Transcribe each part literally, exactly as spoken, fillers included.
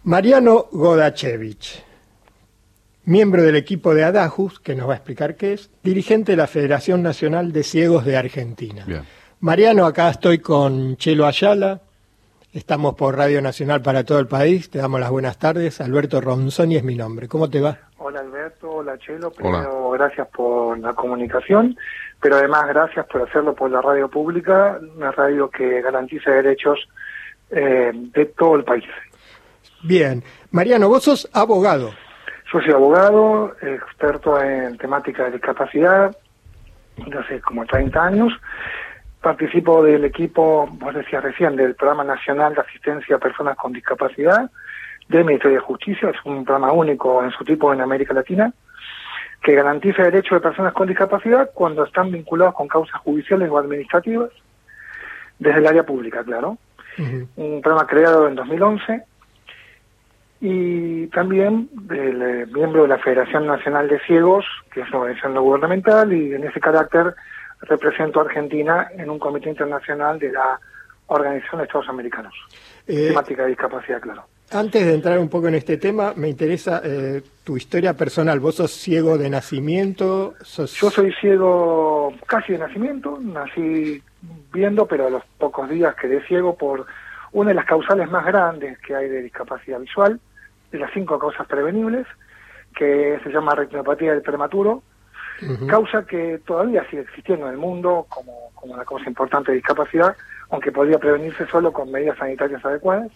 Mariano Godachevich, miembro del equipo de Adajus, que nos va a explicar qué es, dirigente de la Federación Nacional de Ciegos de Argentina. Bien. Mariano, acá estoy con Chelo Ayala, estamos por Radio Nacional para todo el país, te damos las buenas tardes. Alberto Ronzoni es mi nombre. ¿Cómo te va? Hola Alberto, hola Chelo, primero hola. Gracias por la comunicación, pero además gracias por hacerlo por la radio pública, una radio que garantiza derechos eh, de todo el país. Bien, Mariano, vos sos abogado. Yo soy abogado, experto en temática de discapacidad, de hace como treinta años. Participo del equipo, vos decías recién, del Programa Nacional de Asistencia a Personas con Discapacidad del Ministerio de Justicia. Es un programa único en su tipo en América Latina, que garantiza derechos de personas con discapacidad cuando están vinculados con causas judiciales o administrativas, desde el área pública, claro. Uh-huh. Un programa creado en dos mil once, y también del eh, miembro de la Federación Nacional de Ciegos, que es una organización no gubernamental, y en ese carácter represento a Argentina en un comité internacional de la Organización de Estados Americanos. Eh, temática de discapacidad, claro. Antes de entrar un poco en este tema, me interesa eh, tu historia personal. ¿Vos sos ciego de nacimiento? ¿Sos... Yo soy ciego casi de nacimiento, nací viendo, pero a los pocos días quedé ciego por una de las causales más grandes que hay de discapacidad visual, de las cinco causas prevenibles, que se llama retinopatía del prematuro, uh-huh. Causa que todavía sigue existiendo en el mundo como, como una causa importante de discapacidad, aunque podría prevenirse solo con medidas sanitarias adecuadas.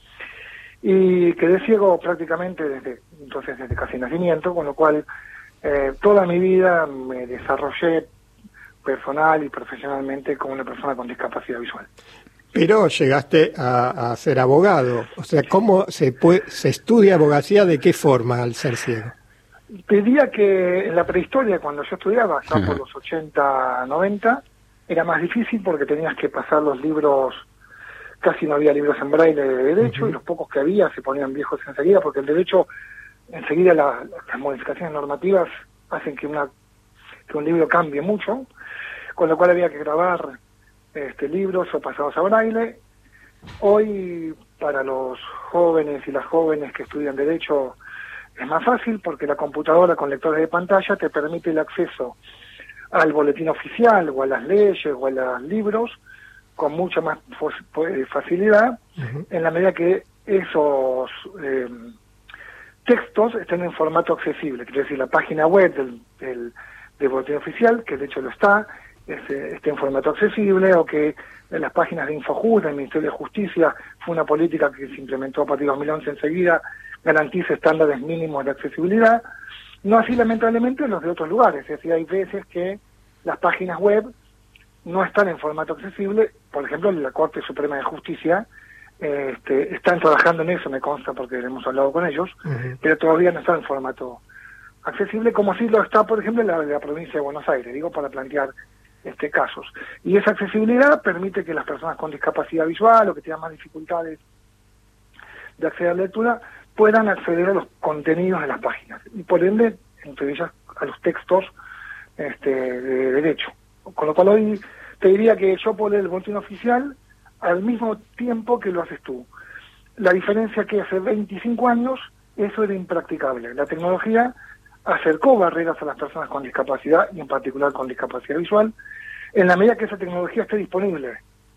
Y quedé ciego prácticamente desde entonces desde casi nacimiento, con lo cual eh, toda mi vida me desarrollé personal y profesionalmente como una persona con discapacidad visual. Pero llegaste a, a ser abogado, o sea, ¿cómo se puede, se estudia abogacía? ¿De qué forma al ser ciego? Te diría que en la prehistoria, cuando yo estudiaba, ya uh-huh. por los ochenta, noventa, era más difícil porque tenías que pasar los libros. Casi no había libros en braille de derecho, uh-huh. y los pocos que había se ponían viejos enseguida, porque el derecho, enseguida la, las modificaciones normativas hacen que, una, que un libro cambie mucho, con lo cual había que grabar este, libros o pasados a braille. Hoy, para los jóvenes y las jóvenes que estudian derecho, es más fácil porque la computadora con lectores de pantalla te permite el acceso al boletín oficial, o a las leyes, o a los libros, con mucha más facilidad, uh-huh. en la medida que esos eh, textos estén en formato accesible. Quiere decir, la página web del, del, del boletín oficial, que de hecho lo está, es, esté en formato accesible, o que en las páginas de Infojust, del Ministerio de Justicia, fue una política que se implementó a partir de dos mil once enseguida, garantiza estándares mínimos de accesibilidad. No así, lamentablemente, en los de otros lugares. Es decir, hay veces que las páginas web no están en formato accesible. Por ejemplo, la Corte Suprema de Justicia eh, este, están trabajando en eso, me consta porque hemos hablado con ellos, uh-huh. pero todavía no está en formato accesible, como sí lo está, por ejemplo, en la, la provincia de Buenos Aires, digo, para plantear este casos. Y esa accesibilidad permite que las personas con discapacidad visual o que tengan más dificultades de acceder a la lectura puedan acceder a los contenidos de las páginas, y por ende, entre ellas, a los textos este, de derecho. Con lo cual hoy te diría que yo puedo leer el boletín oficial al mismo tiempo que lo haces tú. La diferencia es que hace veinticinco años eso era impracticable. La tecnología acercó barreras a las personas con discapacidad, y en particular con discapacidad visual, en la medida que esa tecnología esté disponible.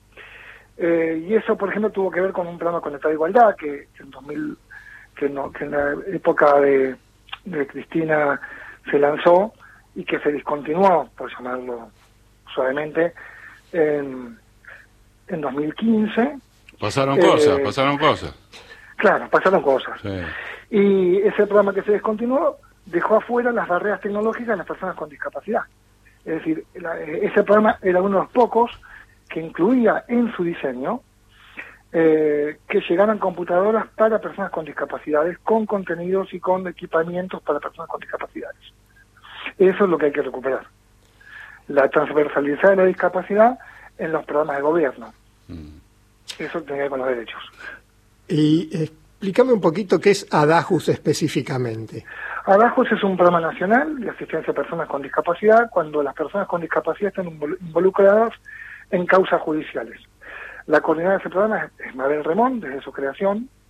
Eh, y eso, por ejemplo, tuvo que ver con un programa Conectar Igualdad, que en dos mil, que, no, que en la época de, de Cristina se lanzó y que se discontinuó, por llamarlo suavemente, en, en dos mil quince. Pasaron eh, cosas, pasaron cosas. Claro, pasaron cosas. Sí. Y ese programa que se descontinuó dejó afuera las barreras tecnológicas de las personas con discapacidad. Es decir, la, ese programa era uno de los pocos que incluía en su diseño eh, que llegaran computadoras para personas con discapacidades, con contenidos y con equipamientos para personas con discapacidades. Eso es lo que hay que recuperar. La transversalidad de la discapacidad en los programas de gobierno. Mm. Eso tiene que ver con los derechos. Y explícame un poquito qué es Adajus específicamente. Adajus es un programa nacional de asistencia a personas con discapacidad cuando las personas con discapacidad están involucradas en causas judiciales. La coordinadora de ese programa es Mabel Remón, desde su creación,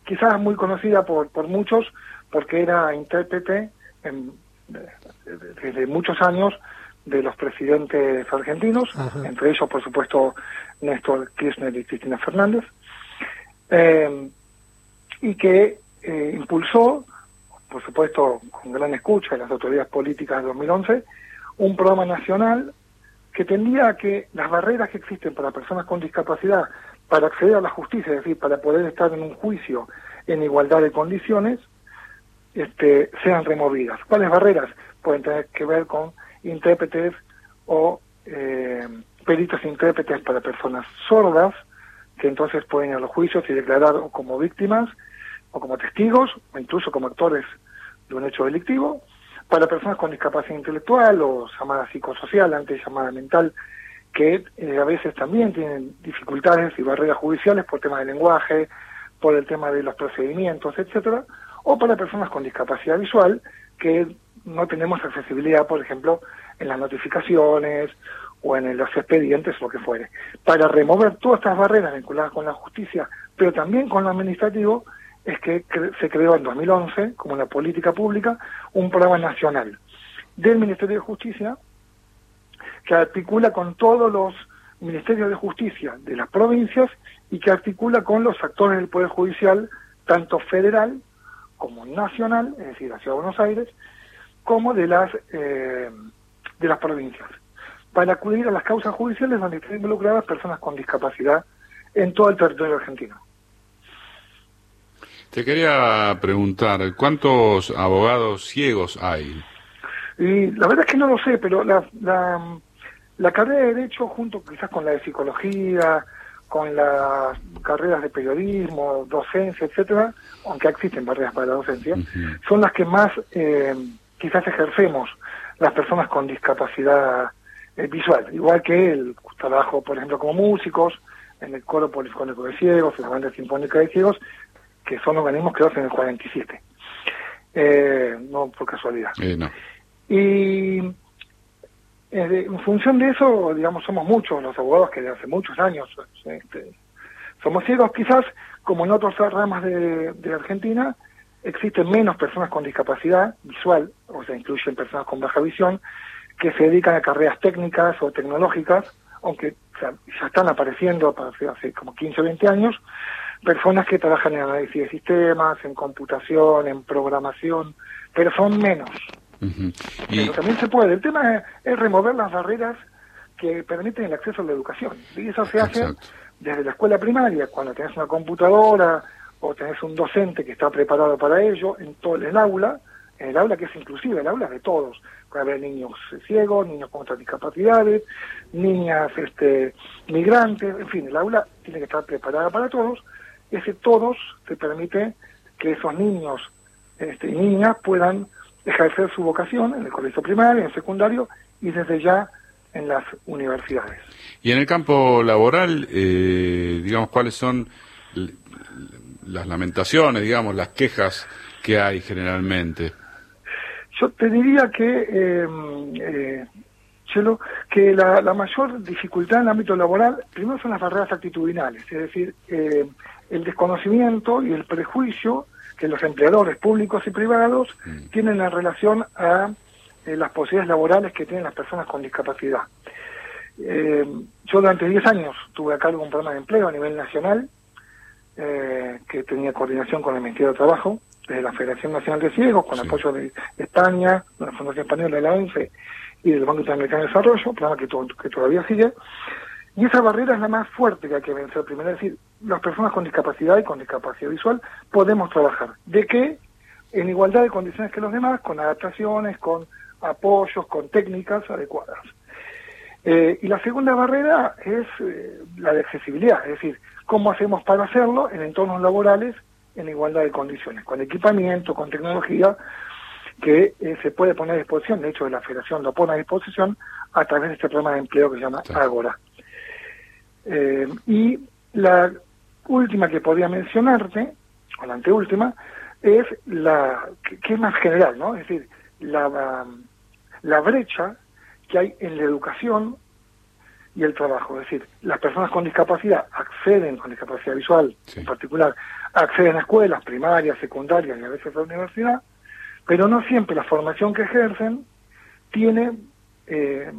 quizás muy conocida por, por muchos, porque era intérprete en, desde muchos años de los presidentes argentinos, Ajá. entre ellos, por supuesto, Néstor Kirchner y Cristina Fernández, eh, y que eh, impulsó, por supuesto, con gran escucha de las autoridades políticas de dos mil once, un programa nacional que tendía a que las barreras que existen para personas con discapacidad para acceder a la justicia, es decir, para poder estar en un juicio en igualdad de condiciones, este, sean removidas. ¿Cuáles barreras? Pueden tener que ver con intérpretes o eh, peritos intérpretes para personas sordas, que entonces pueden ir a los juicios y declarar o como víctimas, o como testigos, o incluso como actores de un hecho delictivo, para personas con discapacidad intelectual o llamada psicosocial, antes llamada mental, que eh, a veces también tienen dificultades y barreras judiciales por temas de lenguaje, por el tema de los procedimientos, etcétera, o para personas con discapacidad visual, que no tenemos accesibilidad, por ejemplo, en las notificaciones o en los expedientes, lo que fuere. Para remover todas estas barreras vinculadas con la justicia, pero también con lo administrativo, es que cre- se creó en dos mil once, como una política pública, un programa nacional del Ministerio de Justicia que articula con todos los ministerios de justicia de las provincias y que articula con los actores del Poder Judicial, tanto federal como nacional, es decir, la Ciudad de Buenos Aires, como de las eh, de las provincias, para acudir a las causas judiciales donde estén involucradas personas con discapacidad en todo el territorio argentino. Te quería preguntar, ¿cuántos abogados ciegos hay? Y la verdad es que no lo sé, pero la, la, la carrera de Derecho, junto quizás con la de Psicología, con las carreras de periodismo, docencia, etcétera, aunque existen barreras para la docencia, uh-huh. son las que más eh, quizás ejercemos las personas con discapacidad eh, visual, igual que el trabajo, por ejemplo, como músicos, en el Coro Polifónico de Ciegos, en la Banda Sinfónica de Ciegos, que son organismos creados en el cuarenta y siete, eh, no por casualidad. Eh, no. Y eh, en función de eso, digamos, somos muchos los abogados que de hace muchos años este, somos ciegos. Quizás, como en otras ramas de, de Argentina, existen menos personas con discapacidad visual, o sea, incluyen personas con baja visión, que se dedican a carreras técnicas o tecnológicas, aunque o sea, ya están apareciendo hace, hace como quince o veinte años, personas que trabajan en análisis de sistemas, en computación, en programación, pero son menos. Uh-huh. Y... Pero también se puede. El tema es, es remover las barreras que permiten el acceso a la educación. Y eso se hace Exacto. desde la escuela primaria, cuando tenés una computadora o tenés un docente que está preparado para ello, en todo el aula, en el aula que es inclusive, el aula de todos. Puede haber niños ciegos, niños con otras discapacidades, niñas este, migrantes, en fin, el aula tiene que estar preparada para todos. Ese todos te permite que esos niños este, y niñas puedan ejercer su vocación en el colegio primario, en el secundario y desde ya en las universidades. Y en el campo laboral, eh, digamos, ¿cuáles son l- las lamentaciones, digamos, las quejas que hay generalmente? Yo te diría que, eh, eh, Chelo, que la, la mayor dificultad en el ámbito laboral, primero son las barreras actitudinales, es decir, eh, el desconocimiento y el prejuicio que los empleadores públicos y privados mm. tienen en relación a eh, las posibilidades laborales que tienen las personas con discapacidad. Eh, yo durante diez años tuve a cargo un programa de empleo a nivel nacional, eh, que tenía coordinación con el Ministerio de Trabajo, desde la Federación Nacional de Ciegos, con sí. apoyo de España, de la Fundación Española de la ONCE y del Banco Interamericano de Desarrollo, programa que, to- que todavía sigue. Y esa barrera es la más fuerte que hay que vencer primero, es decir, las personas con discapacidad y con discapacidad visual podemos trabajar. ¿De qué? En igualdad de condiciones que los demás, con adaptaciones, con apoyos, con técnicas adecuadas. Eh, y la segunda barrera es eh, la de accesibilidad, es decir, cómo hacemos para hacerlo en entornos laborales en igualdad de condiciones, con equipamiento, con tecnología, que eh, se puede poner a disposición, de hecho la Federación lo pone a disposición a través de este programa de empleo que se llama sí. Ágora. Eh, y la última que podría mencionarte, o la anteúltima, es la que, que es más general, ¿no? Es decir, la, la brecha que hay en la educación y el trabajo. Es decir, las personas con discapacidad acceden, con discapacidad visual sí. en particular, acceden a escuelas primarias, secundarias y a veces a la universidad, pero no siempre la formación que ejercen tiene eh,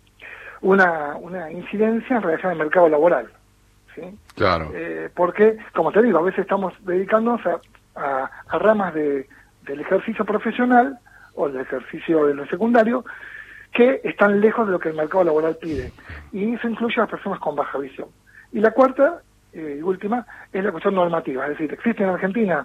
una, una incidencia en relación al mercado laboral. ¿Sí? Claro. Eh, porque, como te digo, a veces estamos dedicándonos a, a, a ramas de, del ejercicio profesional o del ejercicio de lo secundario que están lejos de lo que el mercado laboral pide. Y eso incluye a las personas con baja visión. Y la cuarta eh, y última es la cuestión normativa. Es decir, existen en Argentina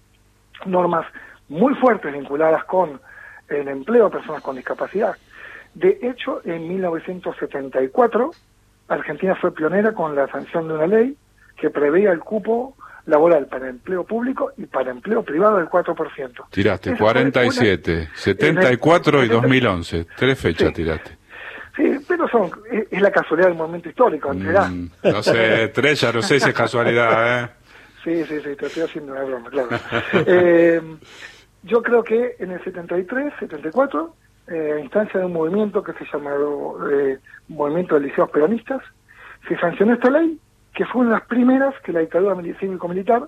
normas muy fuertes vinculadas con el empleo de personas con discapacidad. De hecho, en mil novecientos setenta y cuatro, Argentina fue pionera con la sanción de una ley que preveía el cupo laboral para empleo público y para empleo privado del cuatro por ciento. Tiraste cuarenta y siete, setenta y cuatro y dos mil once. Tres fechas sí. tiraste. Sí, pero son es, es la casualidad del momento histórico. Mm, no sé, tres, ya no sé si es casualidad, ¿eh? Sí, sí, sí, te estoy haciendo una broma, claro. eh, yo creo que en el setenta y tres, setenta y cuatro, eh, a instancia de un movimiento que se llamó eh, Movimiento de Liceos Peronistas, se sancionó esta ley, que fue una de las primeras que la dictadura cívico-militar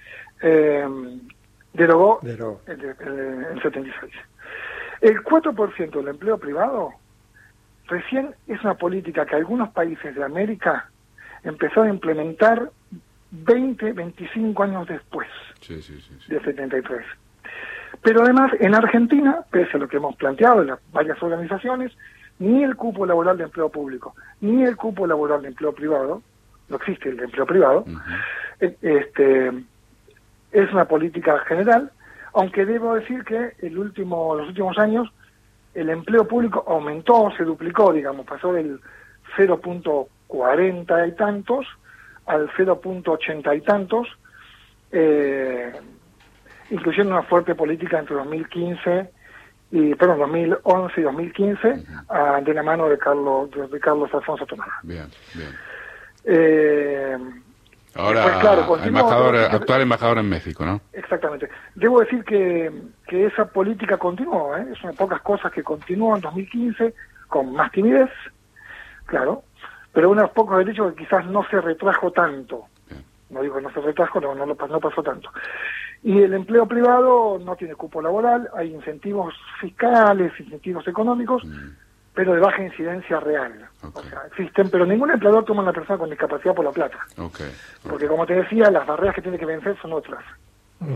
eh, derogó Derogó. en el setenta y seis. El cuatro por ciento del empleo privado recién es una política que algunos países de América empezaron a implementar veinte, veinticinco años después sí, sí, sí, sí. del setenta y tres. Pero además, en Argentina, pese a lo que hemos planteado en las varias organizaciones, ni el cupo laboral de empleo público, ni el cupo laboral de empleo privado, no existe el de empleo privado, uh-huh. este, es una política general, aunque debo decir que el último, los últimos años el empleo público aumentó, se duplicó, digamos, pasó del cero punto cuarenta y tantos al cero punto ochenta y tantos, eh, incluyendo una fuerte política entre dos mil quince y perdón, dos mil once y dos mil quince, uh-huh. uh, de la mano de Carlos de, de Carlos Alfonso Tomás. Bien, bien. Eh, Ahora, pues, claro, continuó, embajador, que, actual embajador en México, ¿no? Exactamente. Debo decir que, que esa política continuó, ¿eh? Es una de pocas cosas que continuó en dos mil quince, con más timidez, claro, pero unos pocos derechos que quizás no se retrajo tanto. Bien. No digo no se retrajo, no, no, no pasó tanto. Y el empleo privado no tiene cupo laboral, hay incentivos fiscales, incentivos económicos, mm. pero de baja incidencia real. Okay. O sea, existen, pero ningún empleador toma a una persona con discapacidad por la plata. Okay. Okay. Porque, como te decía, las barreras que tiene que vencer son otras. Mm.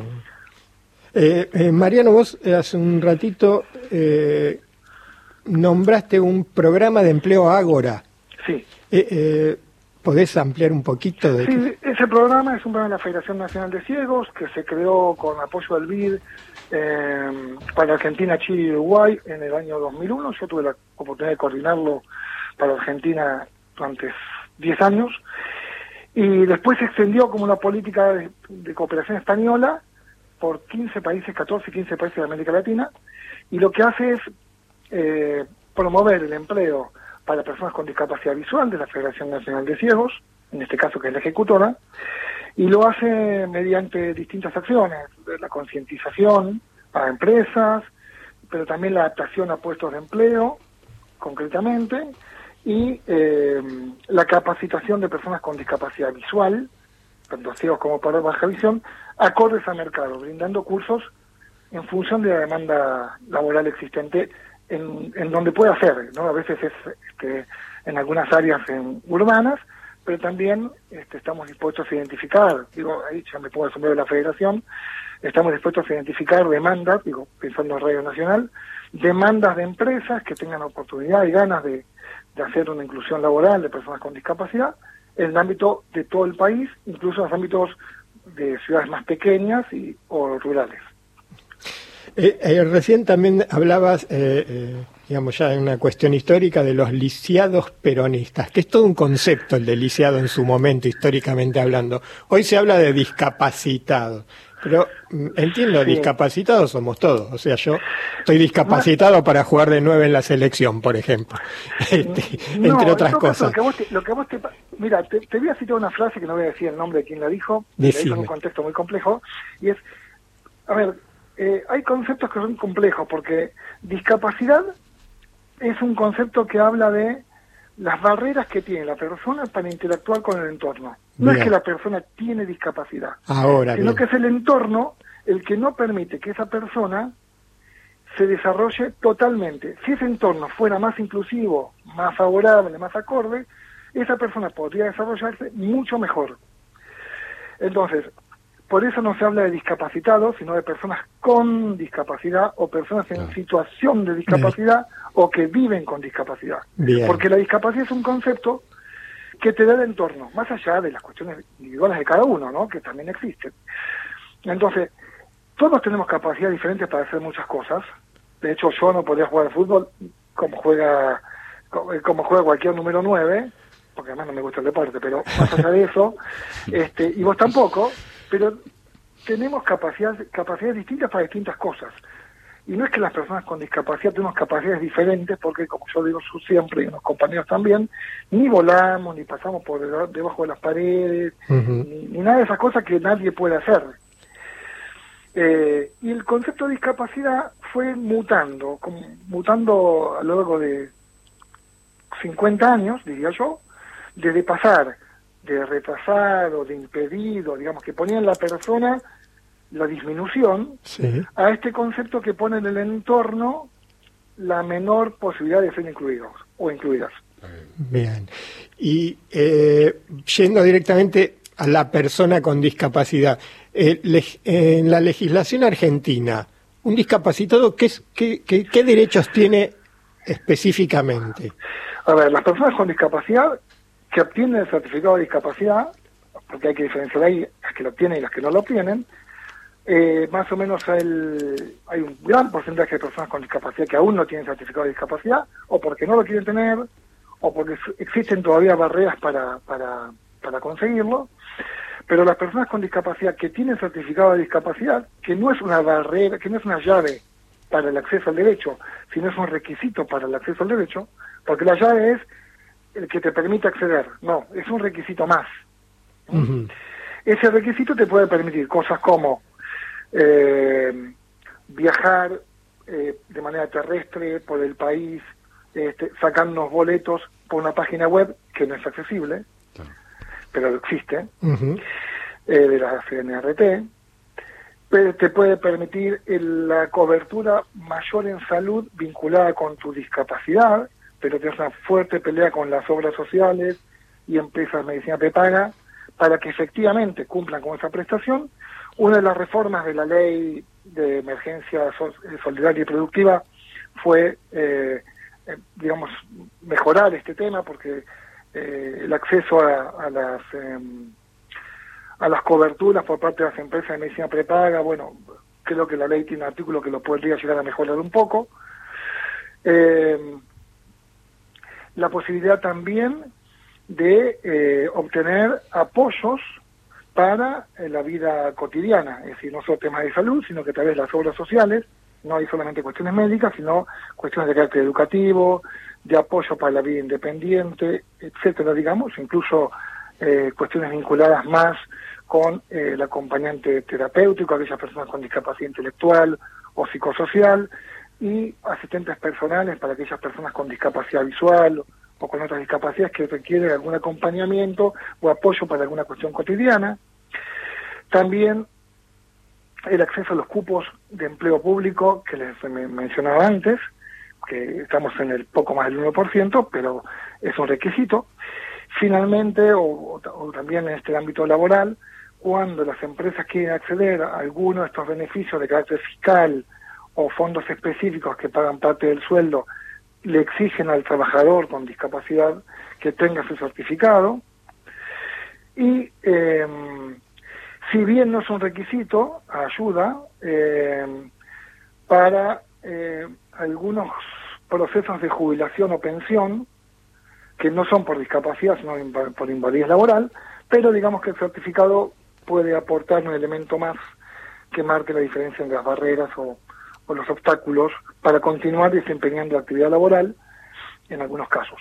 Eh, eh, Mariano, vos hace un ratito eh, nombraste un programa de empleo Ágora. Sí. Eh, eh, ¿Podés ampliar un poquito de Sí, qué? ese programa es un programa de la Federación Nacional de Ciegos que se creó con apoyo del B I D eh, para Argentina, Chile y Uruguay en el año dos mil uno. Yo tuve la oportunidad de coordinarlo para Argentina durante diez años y después se extendió como una política de, de cooperación española por quince países, catorce, quince países de América Latina, y lo que hace es eh, promover el empleo para personas con discapacidad visual de la Federación Nacional de Ciegos, en este caso que es la ejecutora, y lo hace mediante distintas acciones, la concientización a empresas, pero también la adaptación a puestos de empleo, concretamente, y eh, la capacitación de personas con discapacidad visual, tanto ciegos como para baja visión, acordes al mercado, brindando cursos en función de la demanda laboral existente en, en donde pueda ser, ¿no? A veces es este, en algunas áreas en, urbanas, pero también este, estamos dispuestos a identificar, digo, ahí ya me pongo el sombrero de la Federación, estamos dispuestos a identificar demandas, digo, pensando en Radio Nacional, demandas de empresas que tengan oportunidad y ganas de, de hacer una inclusión laboral de personas con discapacidad en el ámbito de todo el país, incluso en los ámbitos de ciudades más pequeñas y o rurales. Eh, eh, recién también hablabas, eh, eh, digamos ya en una cuestión histórica, de los lisiados peronistas, que es todo un concepto el de lisiado en su momento, históricamente hablando. Hoy se habla de discapacitados, pero mm, entiendo, sí. Discapacitados somos todos. O sea, yo estoy discapacitado no. para jugar de nueve en la selección, por ejemplo, este, no, entre otras cosas. Lo que vos te, lo que vos te, mira, te, te voy a citar una frase que no voy a decir el nombre de quien la dijo, Decime. en un contexto muy complejo, y es, a ver, Eh, hay conceptos que son complejos, porque discapacidad es un concepto que habla de las barreras que tiene la persona para interactuar con el entorno. No Bien. es que la persona tiene discapacidad, Ahora, sino bien. que es el entorno el que no permite que esa persona se desarrolle totalmente. Si ese entorno fuera más inclusivo, más favorable, más acorde, esa persona podría desarrollarse mucho mejor. Entonces, por eso no se habla de discapacitados, sino de personas con discapacidad o personas en Claro. situación de discapacidad o que viven con discapacidad. Bien. Porque la discapacidad es un concepto que te da el entorno, más allá de las cuestiones individuales de cada uno, ¿no? Que también existen. Entonces, todos tenemos capacidades diferentes para hacer muchas cosas. De hecho, yo no podría jugar al fútbol como juega como juega cualquier número nueve, porque además no me gusta el deporte, pero más allá de eso, este, y vos tampoco, pero tenemos capacidades, capacidades distintas para distintas cosas. Y no es que las personas con discapacidad tenemos capacidades diferentes, porque como yo digo yo siempre, y los compañeros también, ni volamos, ni pasamos por debajo de las paredes, Uh-huh. ni, ni nada de esas cosas que nadie puede hacer. Eh, y el concepto de discapacidad fue mutando, como, mutando a lo largo de cincuenta años, diría yo, desde pasar de retrasado, de impedido, digamos, que ponía en la persona la disminución, Sí. a este concepto que pone en el entorno la menor posibilidad de ser incluidos o incluidas. Bien. Y eh, yendo directamente a la persona con discapacidad, eh, leg- en la legislación argentina, un discapacitado, ¿qué, es- qué, qué, qué derechos tiene específicamente? A ver, las personas con discapacidad que obtienen el certificado de discapacidad, porque hay que diferenciar ahí las que lo obtienen y las que no lo obtienen, eh, más o menos el, hay un gran porcentaje de personas con discapacidad que aún no tienen certificado de discapacidad, o porque no lo quieren tener, o porque existen todavía barreras para, para, para conseguirlo. Pero las personas con discapacidad que tienen certificado de discapacidad, que no es una barrera, que no es una llave para el acceso al derecho, sino es un requisito para el acceso al derecho, porque la llave es el que te permite acceder, no, es un requisito más. Uh-huh. Ese requisito te puede permitir cosas como eh, viajar eh, de manera terrestre por el país, este, sacarnos boletos por una página web que no es accesible, Claro. pero existe, Uh-huh. eh, de la C N R T. Pero te puede permitir el- la cobertura mayor en salud vinculada con tu discapacidad, pero tienes una fuerte pelea con las obras sociales y empresas de medicina prepaga para que efectivamente cumplan con esa prestación. Una de las reformas de la ley de emergencia so- solidaria y productiva fue, eh, eh, digamos, mejorar este tema, porque eh, el acceso a, a las eh, a las coberturas por parte de las empresas de medicina prepaga, bueno, creo que la ley tiene un artículo que lo podría llegar a mejorar un poco. Eh, la posibilidad también de eh, obtener apoyos para eh, la vida cotidiana, es decir, no solo temas de salud, sino que a través de las obras sociales, no hay solamente cuestiones médicas, sino cuestiones de carácter educativo, de apoyo para la vida independiente, etcétera, digamos, incluso eh, cuestiones vinculadas más con eh, el acompañante terapéutico, aquellas personas con discapacidad intelectual o psicosocial, y asistentes personales para aquellas personas con discapacidad visual o con otras discapacidades que requieren algún acompañamiento o apoyo para alguna cuestión cotidiana. También el acceso a los cupos de empleo público que les me mencionaba antes, que estamos en el poco más del uno por ciento, pero es un requisito. Finalmente, o, o, o también en este ámbito laboral, cuando las empresas quieren acceder a alguno de estos beneficios de carácter fiscal o fondos específicos que pagan parte del sueldo, le exigen al trabajador con discapacidad que tenga su certificado. Y eh, si bien no es un requisito, ayuda eh, para eh, algunos procesos de jubilación o pensión que no son por discapacidad, sino por invalidez laboral, pero digamos que el certificado puede aportar un elemento más que marque la diferencia entre las barreras o, o los obstáculos para continuar desempeñando la actividad laboral en algunos casos.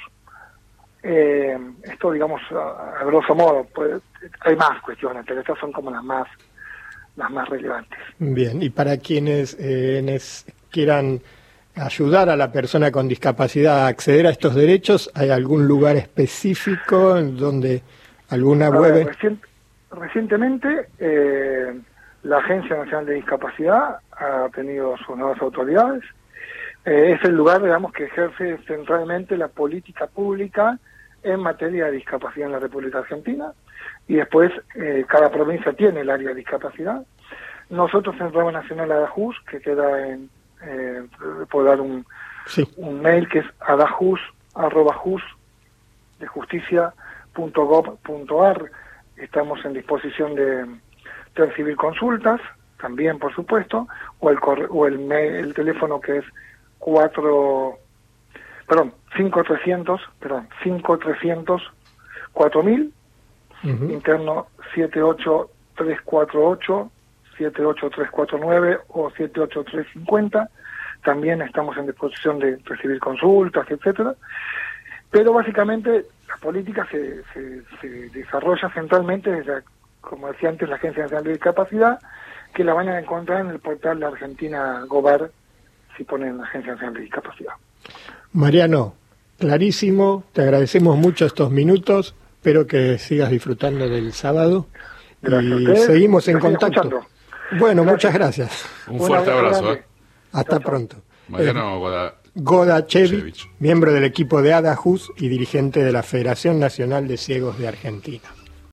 Eh, esto, digamos, a, a grosso modo, pues, hay más cuestiones, pero estas son como las más las más relevantes. Bien, y para quienes, eh, nes- quieran ayudar a la persona con discapacidad a acceder a estos derechos? ¿Hay algún lugar específico en donde alguna A web? ver, recien- recientemente eh, la Agencia Nacional de Discapacidad ha tenido sus nuevas autoridades. Eh, es el lugar, digamos, que ejerce centralmente la política pública en materia de discapacidad en la República Argentina, y después eh, cada provincia tiene el área de discapacidad. Nosotros en el Programa Nacional ADAJUS, que queda en, eh, puedo dar un, Sí. un mail que es adajus arroba jus de justicia punto gob punto ar. Estamos en disposición de, de recibir consultas, también por supuesto, o el corre- o el, mail, el teléfono que es cuatro, perdón, cinco trescientos, perdón, cinco trescientos cuatro mil, Ujú. interno siete ocho tres cuatro ocho, siete ocho tres cuatro nueve o siete ocho tres cinco cero. También estamos en disposición de recibir consultas, etcétera. Pero básicamente la política se, se, se desarrolla centralmente desde, como decía antes, la Agencia Nacional de Discapacidad, que la van a encontrar en el portal de Argentina Gobar, si ponen la Agencia Nacional de Discapacidad. Mariano, clarísimo, te agradecemos mucho estos minutos, espero que sigas disfrutando del sábado. Gracias a Y ustedes. seguimos en Los estoy contacto. escuchando. Bueno, Gracias. muchas gracias. Un Un fuerte abrazo abrazo. grande. ¿eh? Hasta Chao, chao. pronto. Mariano Goda- Godachevich, Chevich. miembro del equipo de ADAJUS y dirigente de la Federación Nacional de Ciegos de Argentina.